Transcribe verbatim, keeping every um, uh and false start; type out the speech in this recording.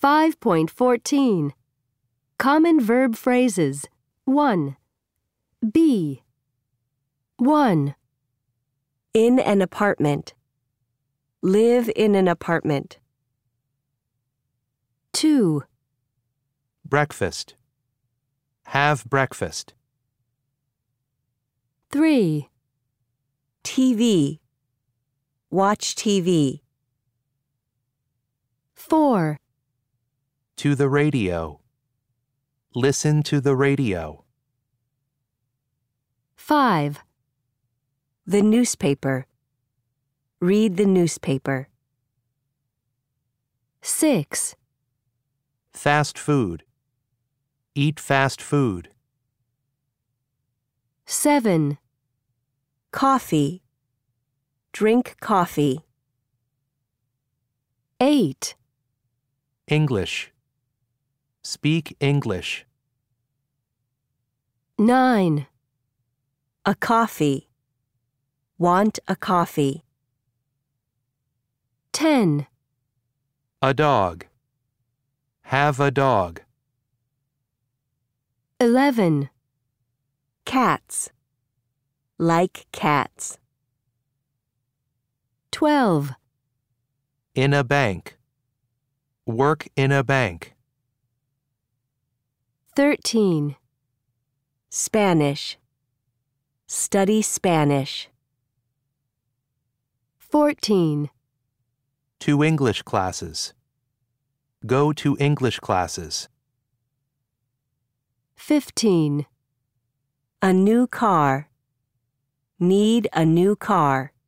five point fourteen. Common verb phrases. one. Be. one. In an apartment. Live in an apartment. two. Breakfast. Have breakfast. three. T V. Watch T V. four. To the radio. Listen to the radio. five. The newspaper. Read the newspaper. six. Fast food. Eat fast food. seven. Coffee. Drink coffee. eight. English. Speak English. nine. A coffee. Want a coffee. ten. A dog. Have a dog. eleven. Cats. Like cats. twelve. In a bank. Work in a bank. thirteen. Spanish. Study Spanish. fourteen. To English classes. Go to English classes. fifteen. A new car. Need a new car.